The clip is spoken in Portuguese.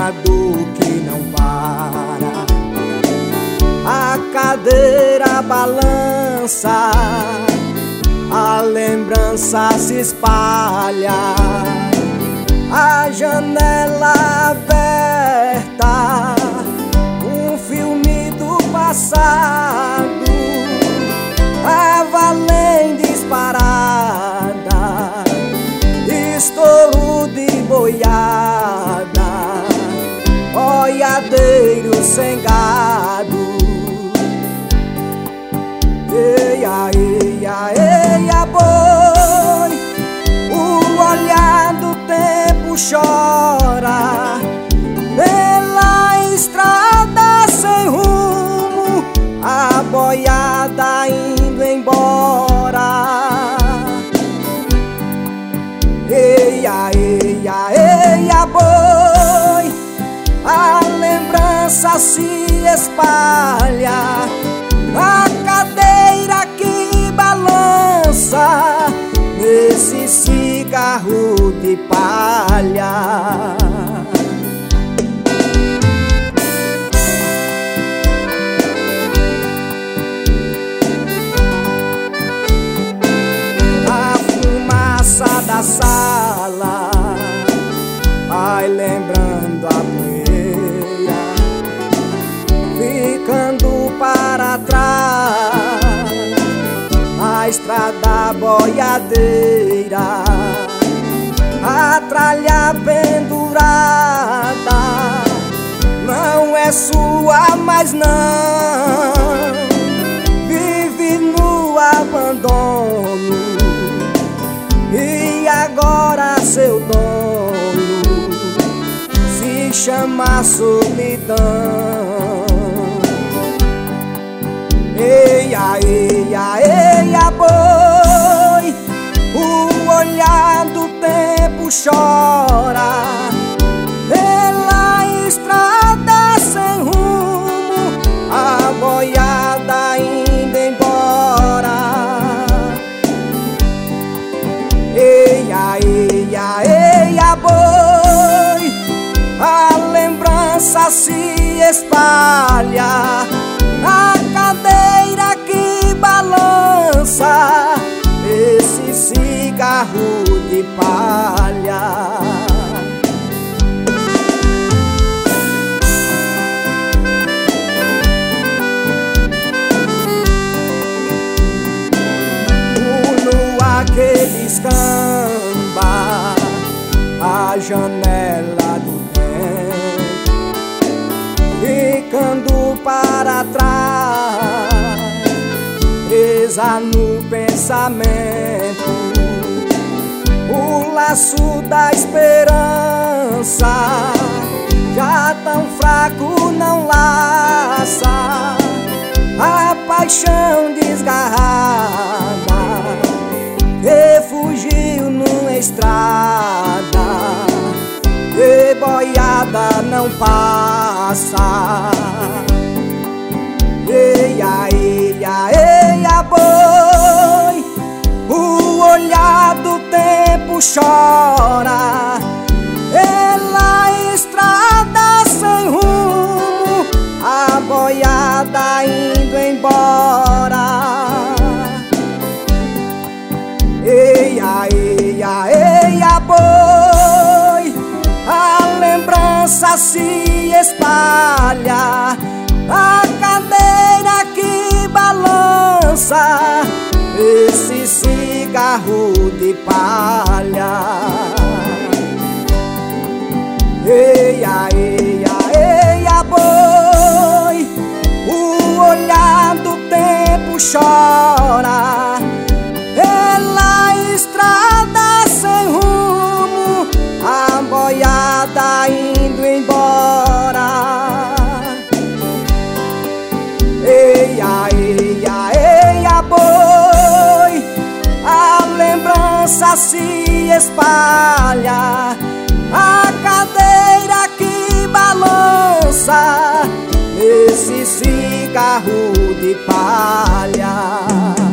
uma dor que não para. A cadeira balança, a lembrança se espalha, a janela aberta, um filme do passado, a valém disparada, estouro de boiada, boiadeiro sem gado. Eia, eia, eia, boi, o olhar do tempo chora pela estrada sem rumo, a boiada indo embora. Eia, eia, eia, boi, a lembrança se espalha, a cadeira que balança nesse cigarro de palha. A fumaça da sala vai lembrando a poeira, ficando para trás a estrada boiadeira, a tralha pendurada não é sua mais não, vive no abandono e agora seu dono se chama solidão. Eia, eia, eia, boi, o olhar do tempo chora pela estrada sem rumo, a boiada indo embora. Eia, eia, eia, boi, a lembrança se espalha, a cadeira que balança esse cigarro de palha. O luar que descamba a janela do ficando para trás, presa no pensamento, o laço da esperança já tão fraco não laça, a paixão desgarrada que fugiu numa estrada e boiada não passa. Eia, eia, eia, boi, o olhar do tempo chora pela estrada sem rumo, a boiada indo embora. Eia, eia, eia, boi, a lembrança se espalha, a cadeira que balança esse cigarro de palha. Eia, eia, eia, boi, o olhar do tempo chora pela estrada sem rumo, a boiada indo embora. Eia, eia, eia, boi, a lembrança se espalha, a cadeira que balança esse cigarro de palha.